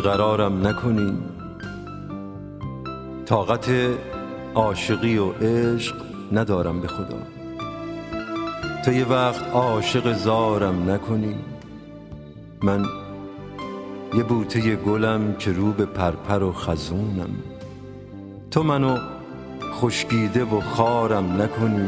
بیقرارم نکنی. طاقت عاشقی و عشق ندارم به خدا. تو یه وقت عاشق زارم نکنی. من یه بوته گلم که رو به پرپر و خزونم. تو منو خشکیده و خارم نکنی.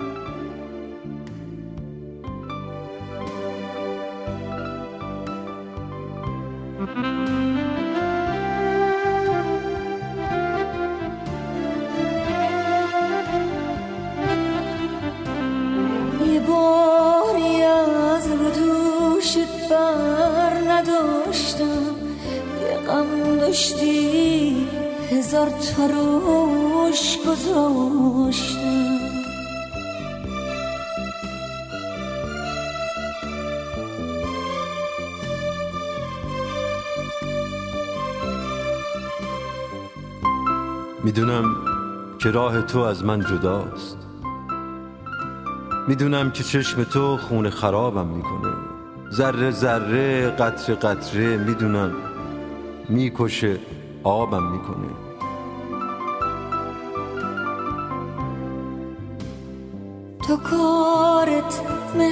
یه باری از رو دوشت بر نداشتم، یه غم داشتی هزار تا روش گذاشتم. میدونم که راه تو از من جداست. میدونم که چشم تو خون خرابم میکنه. ذره ذره قطره قطره میدونم میکشه آبم میکنه. تو کارت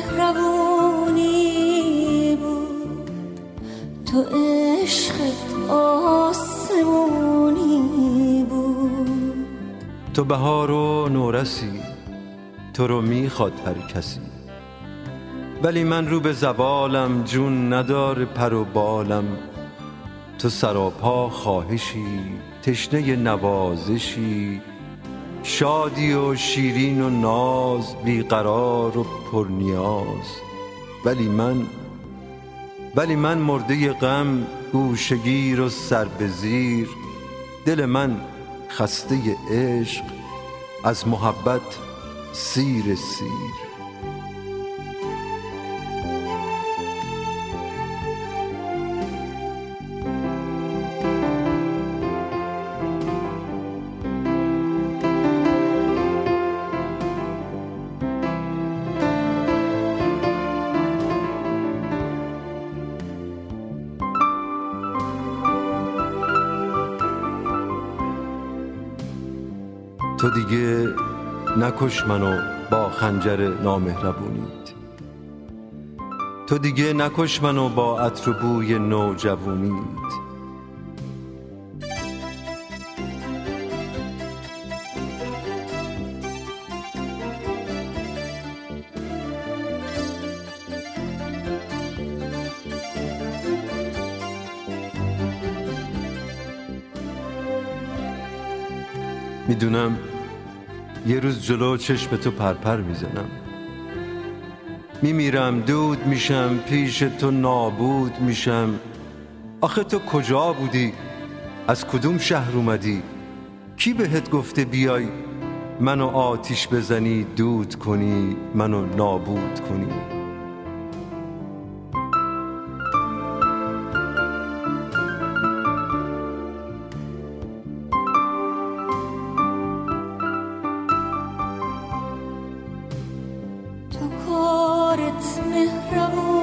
مهربونی بود، تو عشقت آسمونی بود. تو بهار و نورسی، تو رو میخواد هر کسی. ولی من رو به زوالم، جون نداره پر و بالم. تو سراپا خواهشی، تشنه نوازشی، شادی و شیرین و ناز، بیقرار و پرنیاز. ولی من مرده غم، گوشگیر و سر به زیر. دل من خسته عشق، از محبت سیر سیر. تو دیگه نکش منو با خنجر نامهربونیت. تو دیگه نکش منو با عطر و بوی نوجوونیت. میدونم یه روز جلو چشم تو پرپر میزنم. میمیرم، دود میشم، پیش تو نابود میشم. آخه تو کجا بودی؟ از کدوم شهر اومدی؟ کی بهت گفته بیای منو آتیش بزنی، دود کنی، منو نابود کنی؟ تو کارت مهربونی